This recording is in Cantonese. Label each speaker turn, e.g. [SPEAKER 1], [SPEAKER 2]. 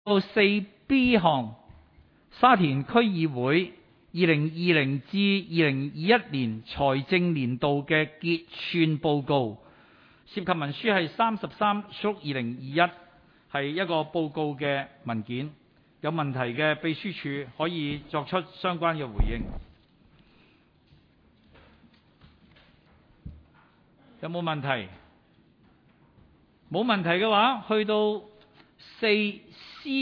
[SPEAKER 1] 4B 項，沙田區議會2020至2021年財政年度嘅結算報告，涉及文書係33/2021，係一個報告嘅文件。有問題嘅秘書處可以作出相關嘅回應。有冇問題？冇問題嘅話，去到4C